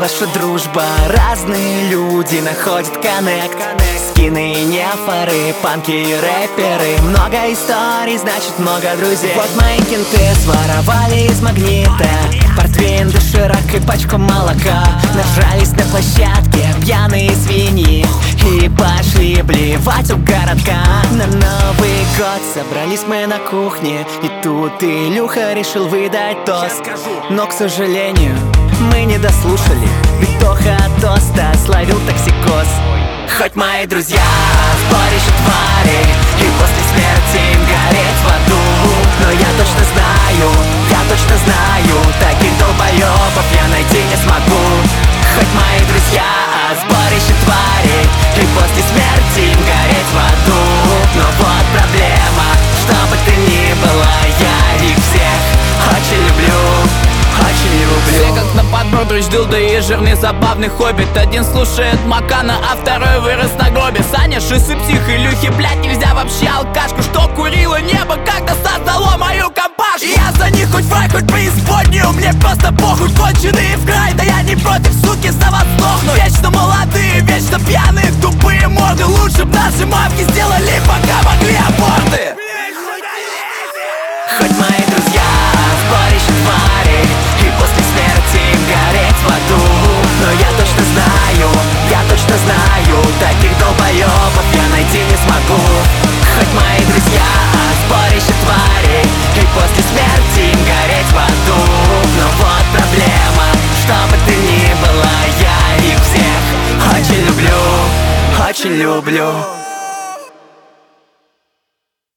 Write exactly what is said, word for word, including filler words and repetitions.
ваша дружба? Разные люди находят коннект. Скины и нефоры, панки и рэперы. Много историй, значит много друзей. Вот мои кенты своровали из магнита портвейн, доширак и пачку молока. Нажрались на площадке пьяные свиньи и пошли блевать у городка. На Новый год собрались мы на кухне, и тут Илюха решил выдать тост. Но, к сожалению, мы не дослушали, ведь Тоха от тоста словил токсикоз. Хоть мои друзья сборище твари, и после смерти им гореть в аду, но я точно знаю, я точно знаю, таких долбоебов я найти не смогу. Хоть мои друзья сборище твари, и после смерти им гореть в аду, но вот проблема, что бы ты ни была, я их всех очень люблю. Все как на подбор, дылда и жирный забавный хоббит. Один слушает Макана, а второй вырос на гробе. Саня, шисы, псих, Илюхи, блядь, нельзя вообще алкашку, что курила небо, когда создало мою компашку. Я за них хоть в рай, хоть преисподнюю, мне просто похуй, конченые в край. Да я не против, суки, за вас сдохну. Вечно молодые, вечно пьяные, тупые морды. Лучше б наши мамки сделали, пока могли аборты. Хоть мои друзья сборище твари, и после смерти им гореть в аду, но я точно знаю, я точно знаю, таких долбоебов я найти не смогу. Хоть мои друзья сборище твари, и после смерти им гореть в аду, но вот проблема, что бы ты ни была, я их всех очень люблю, очень люблю.